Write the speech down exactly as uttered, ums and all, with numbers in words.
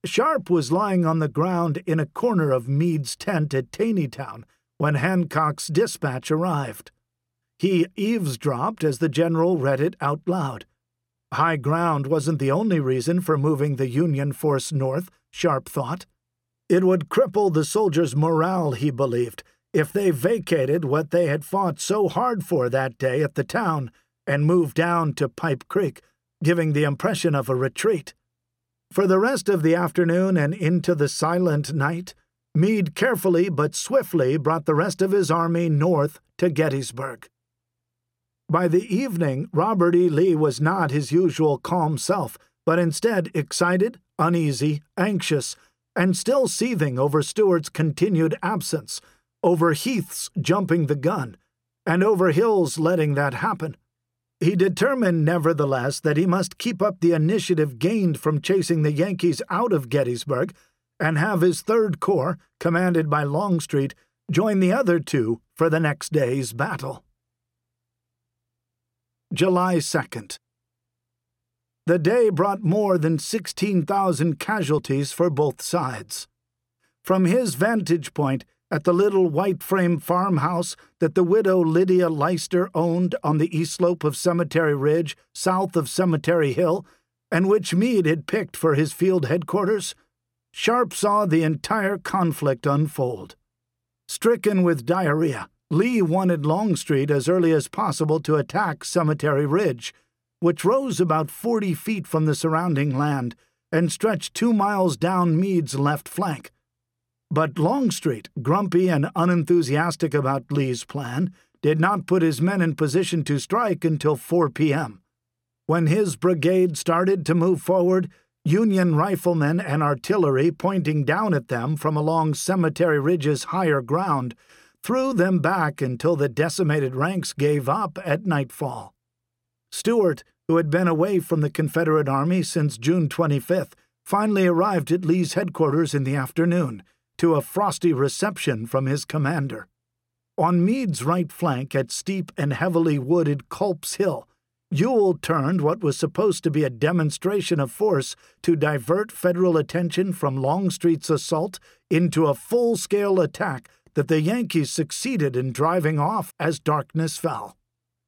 Sharp was lying on the ground in a corner of Meade's tent at Taneytown when Hancock's dispatch arrived. He eavesdropped as the general read it out loud. High ground wasn't the only reason for moving the Union force north, Sharp thought. It would cripple the soldiers' morale, he believed, if they vacated what they had fought so hard for that day at the town and moved down to Pipe Creek, giving the impression of a retreat. For the rest of the afternoon and into the silent night, Meade carefully but swiftly brought the rest of his army north to Gettysburg. By the evening, Robert E. Lee was not his usual calm self, but instead excited, uneasy, anxious, and still seething over Stuart's continued absence, over Heath's jumping the gun, and over Hill's letting that happen. He determined, nevertheless, that he must keep up the initiative gained from chasing the Yankees out of Gettysburg and have his Third Corps, commanded by Longstreet, join the other two for the next day's battle. July second. The day brought more than sixteen thousand casualties for both sides. From his vantage point, at the little white-frame farmhouse that the widow Lydia Leicester owned on the east slope of Cemetery Ridge, south of Cemetery Hill, and which Meade had picked for his field headquarters, Sharp saw the entire conflict unfold. Stricken with diarrhea, Lee wanted Longstreet as early as possible to attack Cemetery Ridge, which rose about forty feet from the surrounding land and stretched two miles down Meade's left flank. But Longstreet, grumpy and unenthusiastic about Lee's plan, did not put his men in position to strike until four p.m. When his brigade started to move forward, Union riflemen and artillery pointing down at them from along Cemetery Ridge's higher ground threw them back until the decimated ranks gave up at nightfall. Stuart, who had been away from the Confederate Army since June twenty-fifth, finally arrived at Lee's headquarters in the afternoon, to a frosty reception from his commander. On Meade's right flank at steep and heavily wooded Culp's Hill, Ewell turned what was supposed to be a demonstration of force to divert Federal attention from Longstreet's assault into a full-scale attack that the Yankees succeeded in driving off as darkness fell.